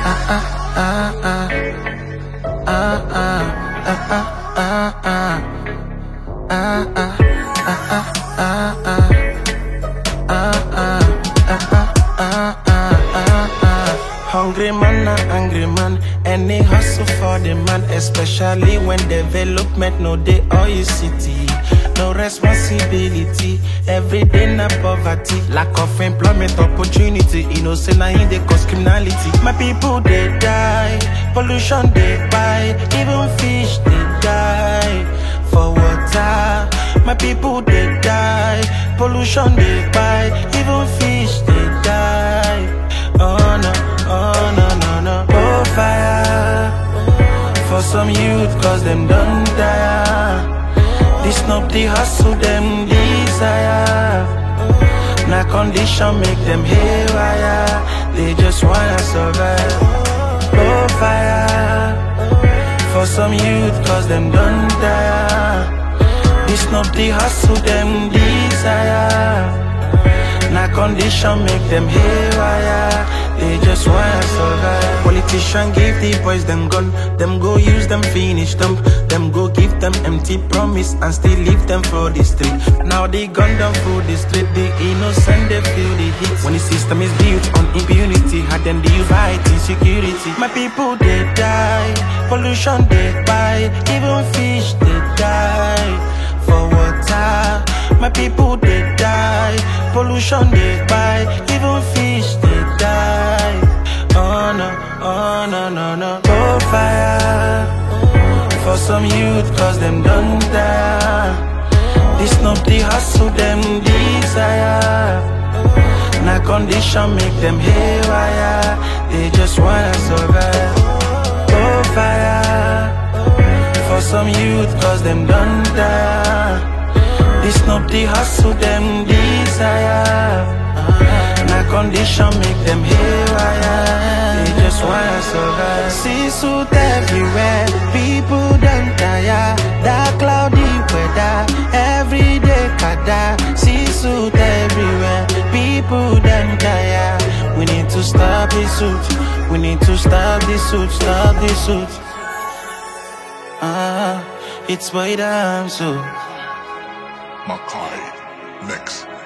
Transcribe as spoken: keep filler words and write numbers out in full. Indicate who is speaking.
Speaker 1: ah ah ah ah ah ah ah ah ah ah ah Hungry man, a angry man. Any hustle for the man, especially when development no day or you city. No responsibility, every day na poverty. Lack of employment opportunity, you know say na in they cause criminality. My people they die, pollution they buy, even fish they die for water. My people they die, pollution they buy, even fish they die. Oh no, oh no no no. Oh fire for some youth, cause them don't die. This not the hustle them desire. Na condition make them haywire. They just wanna survive. Oh fire for some youth, cause them don't die. This not the hustle them desire. Na condition make them haywire. They just wanna survive. Politician give the boys them gun, them go use them finish them. Them go give them empty promise and still leave them for the street. Now they gun them for the street, the innocent they feel the heat. When the system is built on impunity, had them the fight insecurity. My people they die, pollution they buy, even fish they die for water. My people they die, pollution they buy, even fish they die. Oh no, oh no no no. Oh fire for some youth, cause them don't die. This not the hustle them desire. Na condition make them haywire. They just wanna survive. Oh fire for some youth, cause them don't die. This not the hustle them desire. Na condition make them haywire. They just wanna survive. See suit everywhere, people don't tire. That cloudy weather, everyday kada. See suit everywhere, people don't tire. We need to stop this suit. We need to stop this suit. Stop this suit. Ah, it's by damn so.
Speaker 2: Makai Mix.